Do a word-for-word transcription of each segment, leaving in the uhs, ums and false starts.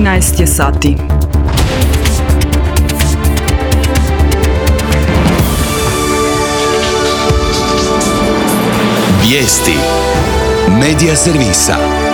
trinaest je sati. Vijesti Medija servisa.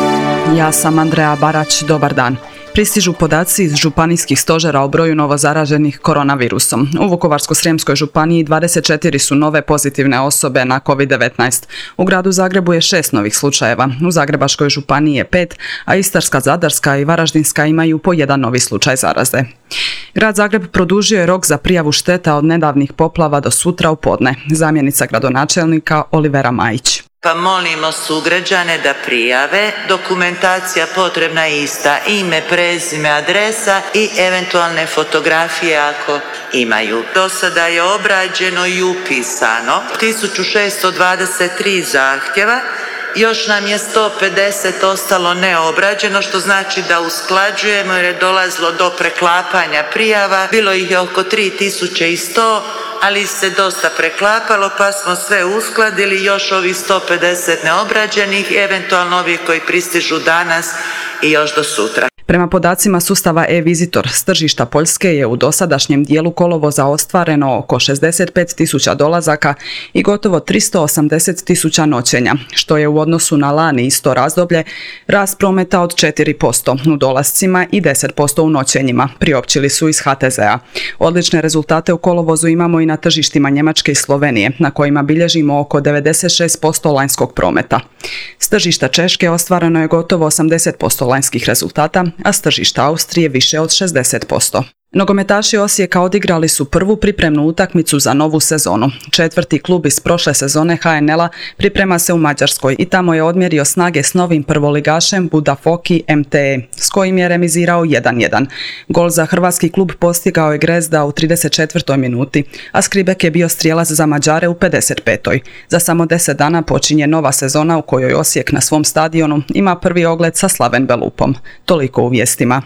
Ja sam Andreja Barać, dobar dan. Pristižu podaci iz županijskih stožera o broju novozaraženih koronavirusom. U Vukovarsko-srijemskoj županiji dvadeset četiri su nove pozitivne osobe na kovid devetnaest. U gradu Zagrebu je šest novih slučajeva. U Zagrebačkoj županiji je pet, a Istarska, Zadarska i Varaždinska imaju po jedan novi slučaj zaraze. Grad Zagreb produžio je rok za prijavu šteta od nedavnih poplava do sutra u podne. Zamjenica gradonačelnika Olivera Majić. Pa molimo sugrađane da prijave, dokumentacija potrebna je ista, ime, prezime, adresa i eventualne fotografije ako imaju. Do sada je obrađeno i upisano tisuću šesto dvadeset tri zahtjeva, još nam je sto pedeset ostalo neobrađeno, što znači da usklađujemo jer je dolazilo do preklapanja prijava, bilo ih je oko tri tisuće sto, ali se dosta preklapalo pa smo sve uskladili, još ovih sto pedeset neobrađenih, eventualno ovi koji pristižu danas i još do sutra. Prema podacima sustava e-Visitor s tržišta Poljske je u dosadašnjem dijelu kolovoza ostvareno oko šezdeset pet tisuća dolazaka i gotovo tristo osamdeset tisuća noćenja, što je u odnosu na lani isto razdoblje rast prometa od četiri posto u dolascima i deset posto u noćenjima, priopćili su iz ha te zea. Odlične rezultate u kolovozu imamo i na tržištima Njemačke i Slovenije, na kojima bilježimo oko devedeset šest posto lanjskog prometa. S tržišta Češke ostvareno je gotovo osamdeset posto lanjskih rezultata, a s tržišta Austrije više od šezdeset posto. Nogometaši Osijeka odigrali su prvu pripremnu utakmicu za novu sezonu. Četvrti klub iz prošle sezone ha en el-a priprema se u Mađarskoj i tamo je odmjerio snage s novim prvoligašem Budafoki em te e, s kojim je remizirao jedan jedan. Gol za hrvatski klub postigao je Grezda u trideset četvrtoj minuti, a Skribek je bio strijelac za Mađare u pedeset petoj. Za samo deset dana počinje nova sezona u kojoj Osijek na svom stadionu ima prvi ogled sa Slaven Belupom. Toliko u vijestima.